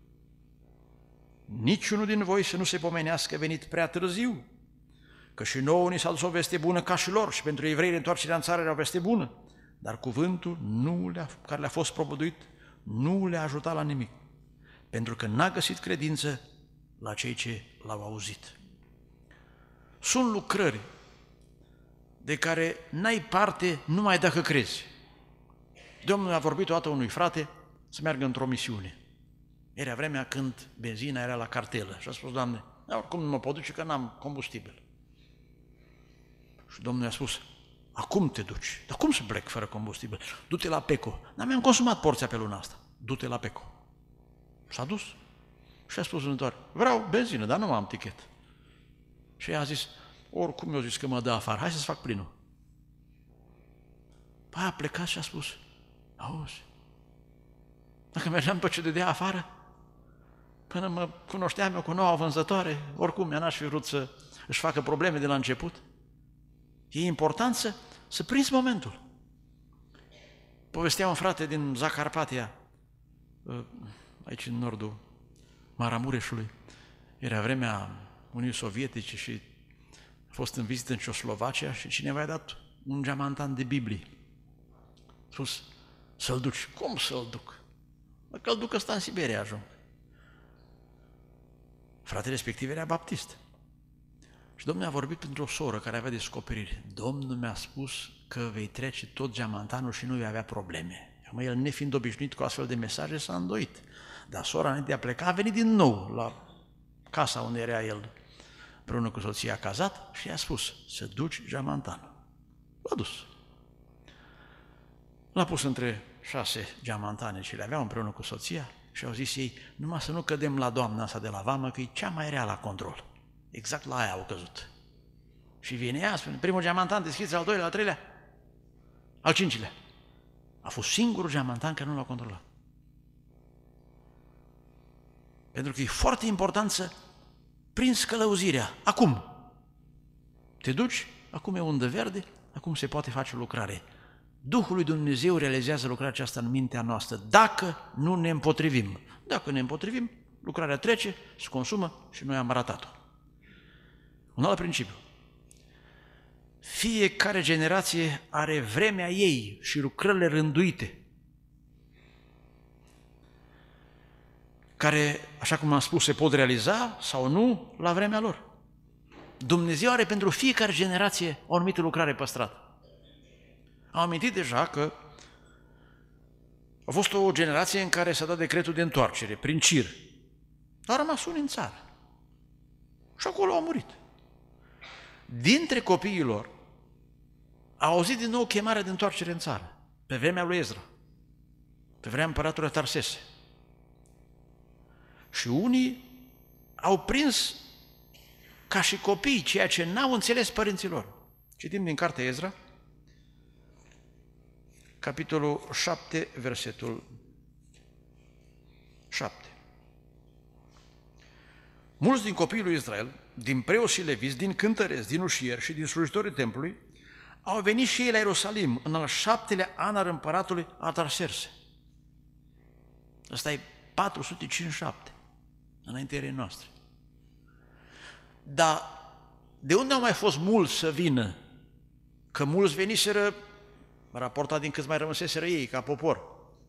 niciunul din voi să nu se pomenească venit prea târziu, că și nouă ni s-a dus o veste bună ca și lor și pentru evrei întoarcerea în țară era o veste bună, dar cuvântul nu le-a, care le-a fost propovăduit nu le-a ajutat la nimic, pentru că n-a găsit credință la cei ce l-au auzit. Sunt lucrări de care n-ai parte numai dacă crezi. Domnul a vorbit o dată unui frate să meargă într-o misiune. Era vremea când benzina era la cartelă și a spus, Doamne, oricum nu mă pot duce că n-am combustibil. Și Domnul i-a spus, acum te duci, dar cum să plec fără combustibil? Du-te la Peco. Dar mi-am consumat porția pe luna asta. Du-te la Peco. S-a dus și a spus vânătoare, vreau benzină, dar nu am tichet. Și ea a zis, oricum mi-a zis că mă dă afară, hai să-ți fac plinul. Păi a plecat și a spus, auzi, dacă mergeam pe ce dădea afară, până mă cunoșteam eu cu noua vânzătoare, oricum ea n-aș fi vrut să își facă probleme de la început. E important să, să prinzi momentul. Povestea un frate din Zacarpatia, aici în nordul Maramureșului, era vremea Uniunii Sovietice și a fost în vizită în Cioslovacia și cineva i-a dat un geamantan de Biblie. A spus, să-l duci. Cum să-l duc? Dacă îl duc ăsta în Siberia ajung. Fratele respectiv era baptist. Și Domnul a vorbit pentru o soră care avea descoperiri. Domnul mi-a spus că vei trece tot geamantanul și nu vei avea probleme. Acum el, nefiind obișnuit cu astfel de mesaje, s-a îndoit. Dar sora, înainte de a pleca, a venit din nou la casa unde era el, împreună cu soția cazat, și i-a spus, să duci geamantanul. L-a dus. L-a pus între șase geamantane ce le aveau împreună cu soția și au zis ei, numai să nu cădem la doamna asta de la vamă, că e cea mai rea la control. Exact la aia au căzut. Și vine ea, spune, primul geamantan deschis, al doilea, al treilea, al cincilea. A fost singurul geamantan care nu l-a controlat. Pentru că e foarte important să prinzi călăuzirea. Acum. Te duci, acum e undă verde, acum se poate face lucrare. Duhul lui Dumnezeu realizează lucrarea aceasta în mintea noastră, dacă nu ne împotrivim. Dacă ne împotrivim, lucrarea trece, se consumă și noi am ratat-o. Un alt principiu. Fiecare generație are vremea ei și lucrările rânduite, care, așa cum am spus, se pot realiza sau nu la vremea lor. Dumnezeu are pentru fiecare generație o anumită lucrare păstrată. Am amintit deja că a fost o generație în care s-a dat decretul de întoarcere, prin Cir. A rămas unii în țară. Și acolo au murit. Dintre copiii lor au auzit din nou chemarea de întoarcere în țară, pe vremea lui Ezra, pe vremea împăratului Tarsese. Și unii au prins ca și copii ceea ce n-au înțeles părinților. Citim din cartea Ezra, capitolul șapte, versetul șapte. Mulți din copiii lui Israel, din preoți și leviți, din cântăreți, din ușieri și din slujitorii templului, au venit și ei la Ierusalim în al șaptelea an al împăratului Artaxerxe. Ăsta e patru sute cincizeci și șapte, înaintea erei noastre. Dar de unde au mai fost mulți să vină? Că mulți veniseră, raportat din câți mai rămăseseră ei, ca popor.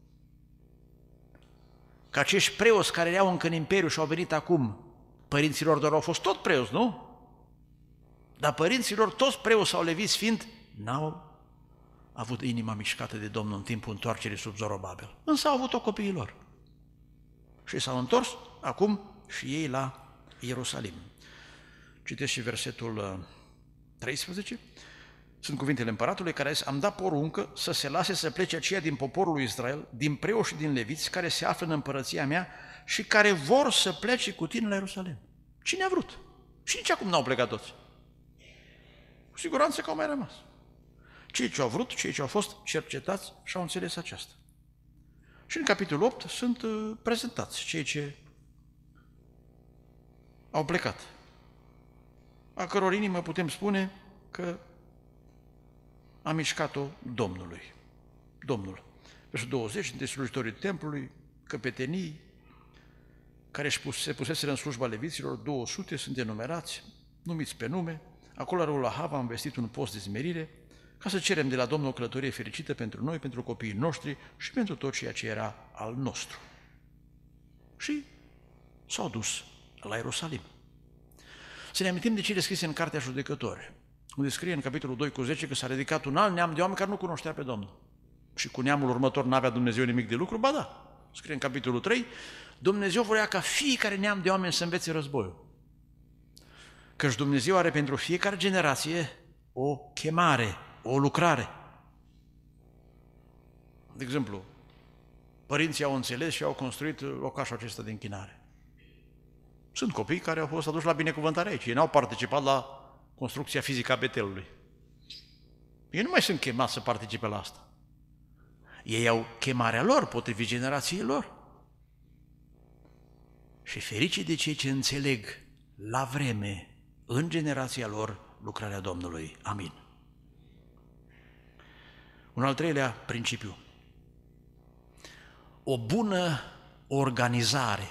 Că acești preoți care erau încă în imperiu și au venit acum, părinților doar au fost tot preoți, nu? Dar părinților, toți preoți sau leviți fiind, n-au avut inima mișcată de Domnul în timpul întoarcerii sub Zorobabel. Însă au avut-o copiilor. Și s-au întors acum și ei la Ierusalim. Citesc și versetul treisprezece. Sunt cuvintele împăratului care a zis: am dat poruncă să se lase să plece aceia din poporul lui Israel, din preoți și din leviți, care se află în împărăția mea și care vor să plece cu tine la Ierusalim. Cine a vrut? Și nici acum n-au plecat toți. Cu siguranță că au mai rămas. Cei ce au vrut, cei ce au fost cercetați și au înțeles aceasta. Și în capitolul opt sunt prezentați cei ce au plecat, a căror inimă putem spune că a mișcat-o Domnului. Domnul. Versul douăzeci, dintre slujitorii templului, căpetenii, care se puseseră în slujba leviților, două sute sunt enumerați, numiți pe nume. Acolo la râul Ahava am vestit un post de smerire, ca să cerem de la Domnul o călătorie fericită pentru noi, pentru copiii noștri și pentru tot ceea ce era al nostru. Și s-au dus la Ierusalim. Să ne amintim de cele scrise în Cartea Judecători, unde scrie în capitolul doi cu zece că s-a ridicat un alt neam de oameni care nu cunoștea pe Domnul. Și cu neamul următor n-avea Dumnezeu nimic de lucru? Ba da. Scrie în capitolul trei, Dumnezeu vrea ca fiecare neam de oameni să învețe războiul. Căci Dumnezeu are pentru fiecare generație o chemare, o lucrare. De exemplu, părinții au înțeles și au construit locașul acesta de închinare. Sunt copii care au fost aduși la binecuvântare aici. Ei n-au participat la construcția fizică a Betelului. Ei nu mai sunt chemați să participe la asta. Ei au chemarea lor, potrivit generației lor. Și fericii de cei ce înțeleg la vreme, în generația lor, lucrarea Domnului. Amin. Un al treilea principiu. O bună organizare.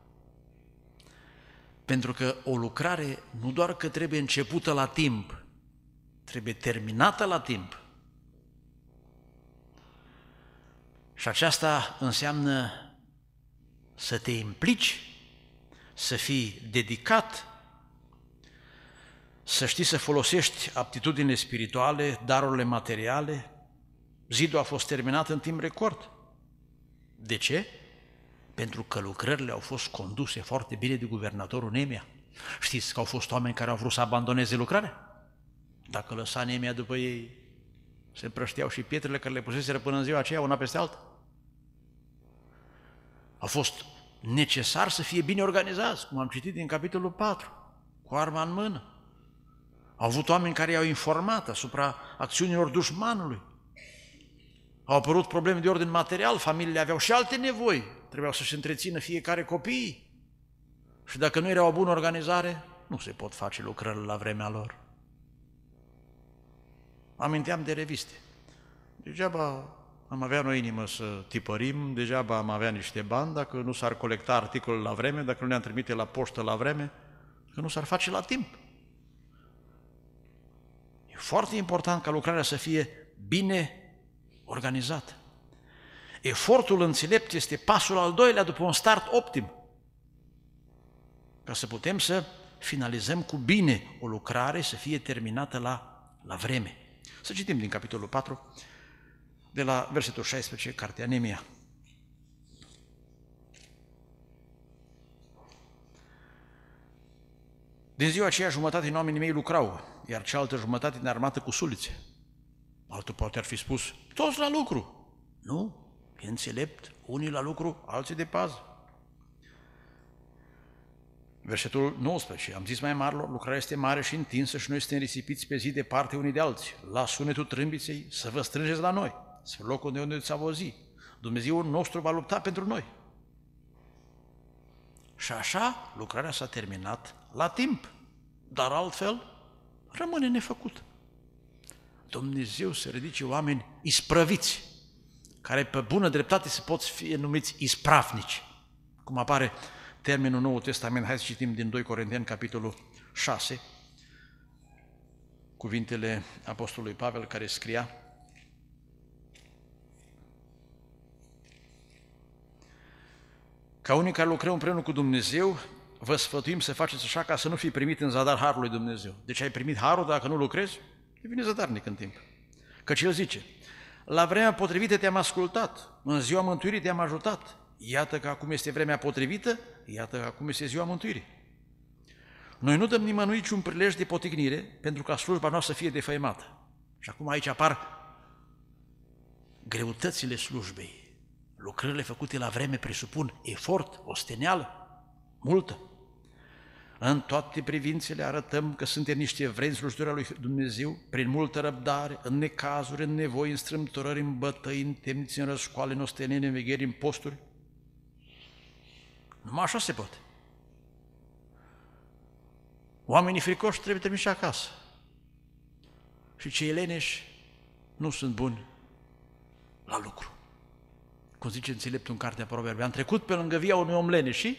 Pentru că o lucrare nu doar că trebuie începută la timp, trebuie terminată la timp. Și aceasta înseamnă să te implici, să fii dedicat, să știi să folosești aptitudinile spirituale, darurile materiale. Zidul a fost terminat în timp record. De ce? Pentru că lucrările au fost conduse foarte bine de guvernatorul Neemia. Știți că au fost oameni care au vrut să abandoneze lucrarea? Dacă lăsa Neemia după ei, se împrășteau și pietrele care le puseseră până în ziua aceea, una peste alta. A fost necesar să fie bine organizați, cum am citit din capitolul patru, cu arma în mână. Au avut oameni care i-au informat asupra acțiunilor dușmanului. Au apărut probleme de ordin material, familiile aveau și alte nevoi, trebuiau să-și întrețină fiecare copii. Și dacă nu era o bună organizare, nu se pot face lucrările la vremea lor. Aminteam de reviste. Degeaba am avea noi inimă să tipărim, degeaba am avea niște bani dacă nu s-ar colecta articolul la vreme, dacă nu ne-am trimite la poștă la vreme, că nu s-ar face la timp. E foarte important ca lucrarea să fie bine organizată. Efortul înțelept este pasul al doilea după un start optim, ca să putem să finalizăm cu bine o lucrare, să fie terminată la, la vreme. Să citim din capitolul patru, de la versetul șaisprezece, cartea Neemia. Din ziua aceea jumătate din oamenii mei lucrau, iar cealaltă jumătate din armată cu sulițe. Altul poate ar fi spus, toți la lucru. Nu, e înțelept, unii la lucru, alții de pază. Versetul nouăsprezece. Am zis mai marilor, lucrarea este mare și întinsă și noi suntem risipiți pe zi de parte unii de alții. La sunetul trâmbiței să vă strângeți la noi, spre locul de unde ți-a vozi. Dumnezeul nostru va lupta pentru noi. Și așa lucrarea s-a terminat la timp, dar altfel rămâne nefăcut. Dumnezeu să ridice oameni isprăviți, care pe bună dreptate se pot fi numiți ispravnici, cum apare termenul Noul Testament. Hai să citim din doi Corinteni, capitolul șase, cuvintele apostolului Pavel care scria: ca unii care lucrăm împreună cu Dumnezeu, vă sfătuim să faceți așa ca să nu fii primit în zadar harul lui Dumnezeu. Deci ai primit harul, dacă nu lucrezi, devine zadarnic în timp. Căci el zice: la vremea potrivită te-am ascultat, în ziua mântuirii te-am ajutat. Iată că acum este vremea potrivită, iată că acum este ziua mântuirii. Noi nu dăm nimănui niciun prilej de poticnire pentru ca slujba noastră să fie defăimată. Și acum aici apar greutățile slujbei. Lucrările făcute la vreme presupun efort, osteneală, multă. În toate privințele arătăm că suntem niște vreni slujitori al lui Dumnezeu, prin multă răbdare, în necazuri, în nevoi, în strâmtorări, în bătăi, în temnițe, în răscoale, în osteneni, în vegheri, în posturi. Numai așa se poate. Oamenii fricoși trebuie trimiși acasă. Și cei leneși nu sunt buni la lucru. Cum zice înțeleptul în cartea Proverbe, am trecut pe lângă via unui om leneș și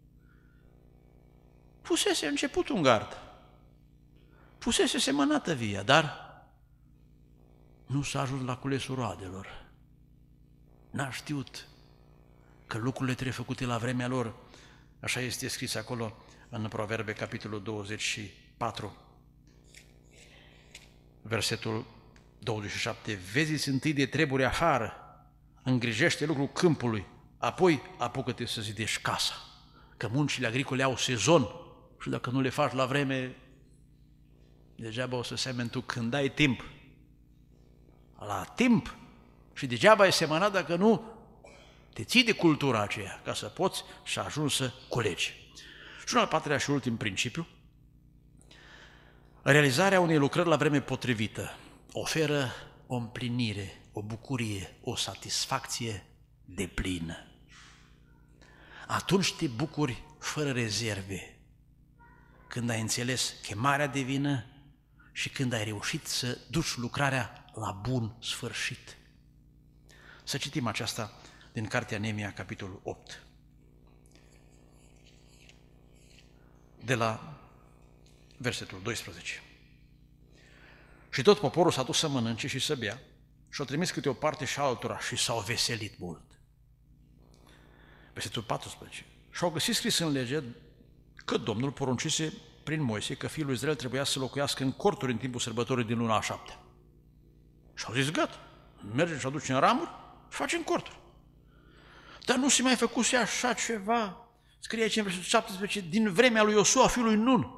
pusese început un gard. Pusese semănată via, dar nu s-a ajuns la culesul roadelor. N-a știut că lucrurile trebuie făcute la vremea lor. Așa este scris acolo în Proverbe, capitolul douăzeci și patru, versetul douăzeci și șapte. Vezi-ți întâi de treburi afară, îngrijește lucrul câmpului, apoi apucă-te să zidești casa, că muncile agricole au sezon și dacă nu le faci la vreme, degeaba o să semeni tu când ai timp. La timp. Și degeaba ai semănat dacă nu te ții de cultura aceea, ca să poți și ajungi să culegi. Și un al patrulea și ultim principiu: realizarea unei lucrări la vreme potrivită oferă o împlinire, o bucurie, o satisfacție deplină. Atunci te bucuri fără rezerve, când ai înțeles chemarea divină și când ai reușit să duci lucrarea la bun sfârșit. Să citim aceasta din cartea Neemia, capitolul opt. De la versetul doisprezece. Și tot poporul s-a dus să mănânce și să bea și-au trimis câte o parte și altora și s-au veselit mult. Versetul paisprezece. Și-au găsit scris în lege că Domnul poruncise prin Moise că fiul lui Israel trebuia să locuiască în corturi în timpul sărbătorii din luna a șaptea. Și-au zis: gata, mergem și aducem ramuri și facem corturi. Dar nu se mai făcuse așa ceva. Scrie aici în versetul șaptesprezece, din vremea lui Iosua, fiul lui Nun.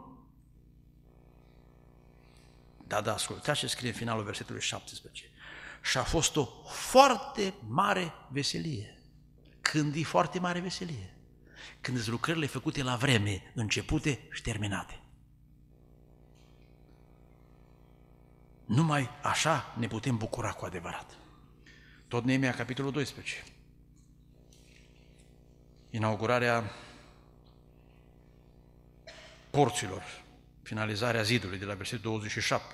Da, da, ascultați ce scrie în finalul versetului șaptesprezece. Și a fost o foarte mare veselie. Când e foarte mare veselie? Când sunt lucrările făcute la vreme, începute și terminate. Numai așa ne putem bucura cu adevărat. Tot Neemia, capitolul doisprezece. Inaugurarea porților, finalizarea zidului de la versetul douăzeci și șapte.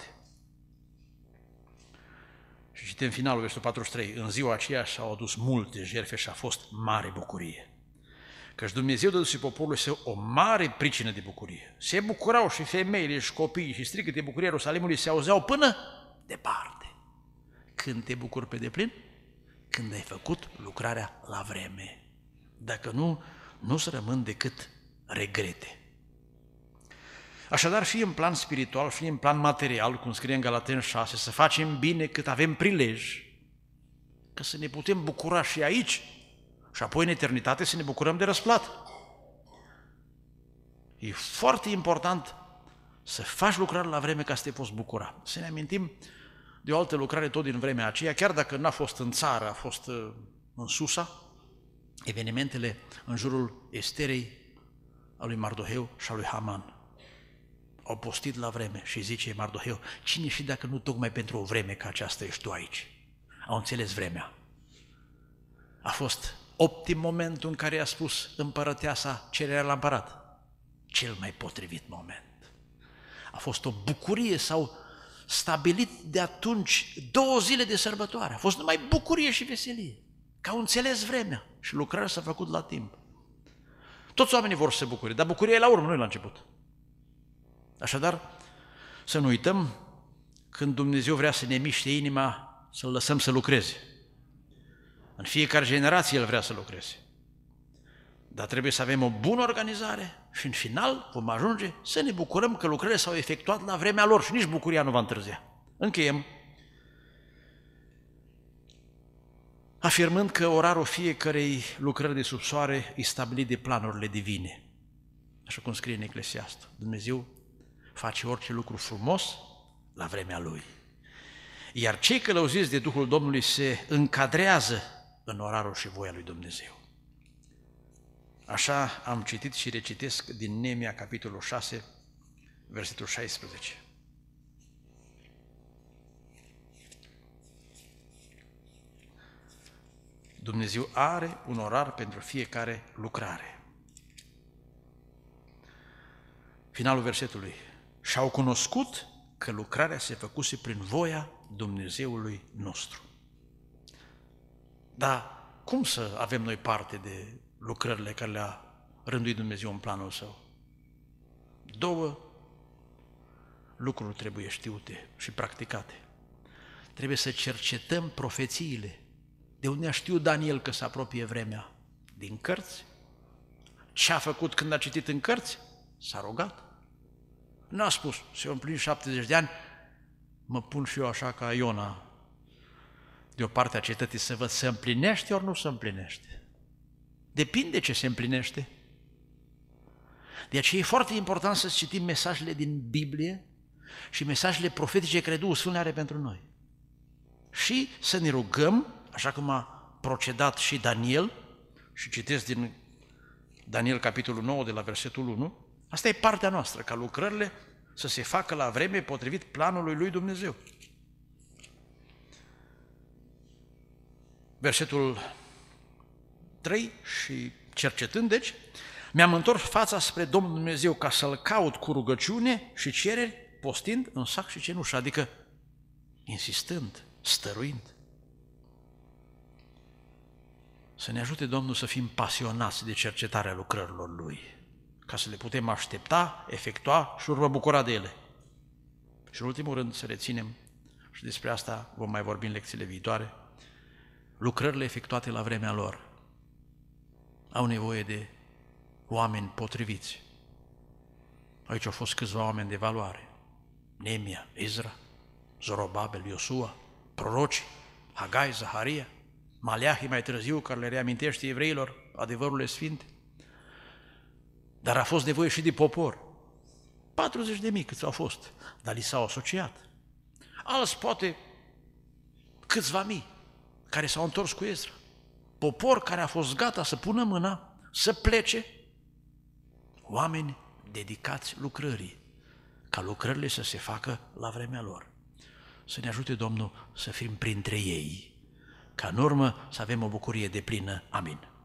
Și citim finalul, versetul patruzeci și trei. În ziua aceea s-au adus multe jertfe și a fost mare bucurie. Căci Dumnezeu dăduse poporului său o mare pricină de bucurie. Se bucurau și femeile și copiii și strigăte bucurie Ierusalimului se auzeau până departe. Când te bucuri pe deplin? Când ai făcut lucrarea la vreme. Dacă nu, nu să rămân decât regrete. Așadar, fie în plan spiritual, fie în plan material, cum scrie în Galateni șase, să facem bine cât avem prilej, că să ne putem bucura și aici și apoi în eternitate să ne bucurăm de răsplată. E foarte important să faci lucrare la vreme ca să te poți bucura. Să ne amintim de o altă lucrare tot din vremea aceea, chiar dacă n-a fost în țară, a fost în Susa, evenimentele în jurul Esterei a lui Mardoheu și a lui Haman. Au postit la vreme și zice Mardoheu, cine și dacă nu tocmai pentru o vreme ca aceasta ești tu aici? Au înțeles vremea. A fost optim momentul în care i-a spus împărăteasa cererea la împărat. Cel mai potrivit moment. A fost o bucurie, s-au stabilit de atunci două zile de sărbătoare. A fost numai bucurie și veselie. Că au înțeles vremea și lucrarea s-a făcut la timp. Toți oamenii vor să se bucure, dar bucuria e la urmă, nu e la început. Așadar, să nu uităm, când Dumnezeu vrea să ne miște inima, să-L lăsăm să lucreze. În fiecare generație El vrea să lucreze. Dar trebuie să avem o bună organizare și în final vom ajunge să ne bucurăm că lucrările s-au efectuat la vremea lor și nici bucuria nu va întârzia. Încheiem afirmând că orarul fiecărei lucrări de sub soare e stabilit de planurile divine. Așa cum scrie în Eclesiastul. Dumnezeu face orice lucru frumos la vremea Lui. Iar cei călăuziți de Duhul Domnului se încadrează în orarul și voia lui Dumnezeu. Așa am citit și recitesc din Neemia, capitolul șase, versetul șaisprezece. Dumnezeu are un orar pentru fiecare lucrare. Finalul versetului. Și-au cunoscut că lucrarea se făcuse prin voia Dumnezeului nostru. Dar cum să avem noi parte de lucrările care le-a rânduit Dumnezeu în planul Său? Două lucruri trebuie știute și practicate. Trebuie să cercetăm profețiile. De unde a știut Daniel că se apropie vremea? Din cărți. Ce a făcut când a citit în cărți? S-a rugat. N-a spus, se-au împlinit șaptezeci de ani, mă pun și eu așa ca Iona de o parte a cetății să văd se împlinește ori nu se împlinește. Depinde ce se împlinește. De aceea e foarte important să citim mesajele din Biblie și mesajele profetice care Duhul Sfânt le are pentru noi. Și să ne rugăm, așa cum a procedat și Daniel, și citesc din Daniel capitolul nouă de la versetul unu, asta e partea noastră, ca lucrările să se facă la vreme potrivit planului lui Dumnezeu. Versetul trei, și cercetând, deci, mi-am întors fața spre Domnul Dumnezeu ca să-L caut cu rugăciune și cereri, postind în sac și cenușă, adică insistând, stăruind. Să ne ajute Domnul să fim pasionați de cercetarea lucrărilor Lui, ca să le putem aștepta, efectua și urmă bucura de ele. Și în ultimul rând să reținem, și despre asta vom mai vorbi în lecțiile viitoare, lucrările efectuate la vremea lor au nevoie de oameni potriviți. Aici au fost câțiva oameni de valoare. Neemia, Ezra, Zorobabel, Iosua, proroci, Hagai, Zaharia, Maleahi mai târziu, care le reamintește evreilor adevărurile sfinte. Dar a fost nevoie și de popor. patruzeci de mii câți au fost, dar li s-au asociat. Alți poate câțiva mii care s-au întors cu Ezra. Popor care a fost gata să pună mâna, să plece. Oameni dedicați lucrării, ca lucrările să se facă la vremea lor. Să ne ajute Domnul să fim printre ei, ca în urmă să avem o bucurie deplină. Amin.